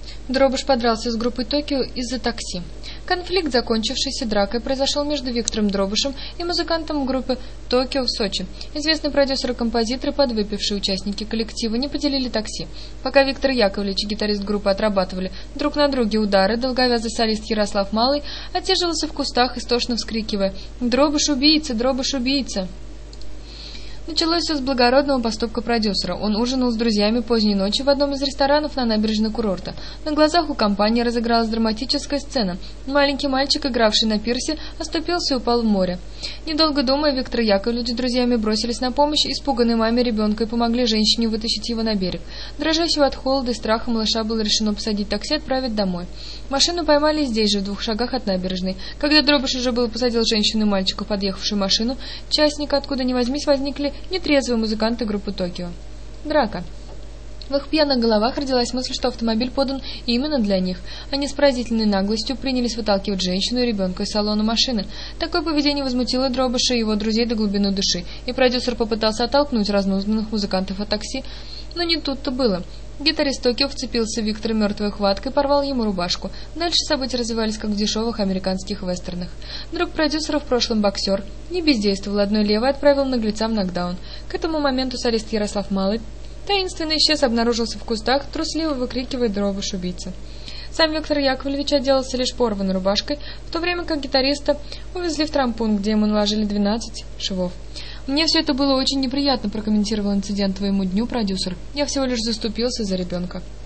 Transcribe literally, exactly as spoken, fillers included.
Дробыш подрался с группой Токио из-за такси. Конфликт, закончившийся дракой, произошел между Виктором Дробышем и музыкантом группы Токио в Сочи. Известный продюсер и композитор и подвыпившие участники коллектива не поделили такси. Пока Виктор Яковлевич и гитарист группы отрабатывали друг на друге удары, долговязый солист Ярослав Малый отсиживался в кустах, истошно вскрикивая: «Дробыш убийца! Дробыш убийца!». Началось все с благородного поступка продюсера. Он ужинал с друзьями поздней ночью в одном из ресторанов на набережной курорта. На глазах у компании разыгралась драматическая сцена. Маленький мальчик, игравший на пирсе, оступился и упал в море. Недолго думая, Виктор Яковлевич с друзьями бросились на помощь испуганной маме ребенка и помогли женщине вытащить его на берег. Дрожащего от холода и страха малыша было решено посадить такси и отправить домой. Машину поймали здесь же, в двух шагах от набережной. Когда Дробыш уже было посадил женщину и мальчика в подъехавшую машину, частника, откуда ни возьмись, возникли нетрезвые музыканты группы Токио. Драка. В их пьяных головах родилась мысль, что автомобиль подан именно для них. Они с поразительной наглостью принялись выталкивать женщину и ребенка из салона машины. Такое поведение возмутило Дробыша и его друзей до глубины души, и продюсер попытался оттолкнуть разнузданных музыкантов от такси, но не тут-то было. Гитарист Токио вцепился в Виктора мертвой хваткой и порвал ему рубашку. Дальше события развивались, как в дешевых американских вестернах. Друг продюсера, в прошлом боксер, не бездействовал, одной левой отправил наглецам нокдаун. К этому моменту солист Ярослав Малый таинственно исчез, обнаружился в кустах, трусливо выкрикивая: «Дробыш убийца!». Сам Виктор Яковлевич отделался лишь порванной рубашкой, в то время как гитариста увезли в травмпункт, где ему наложили двенадцать швов. «Мне все это было очень неприятно», — прокомментировал инцидент твоему дню продюсер. «Я всего лишь заступился за ребенка».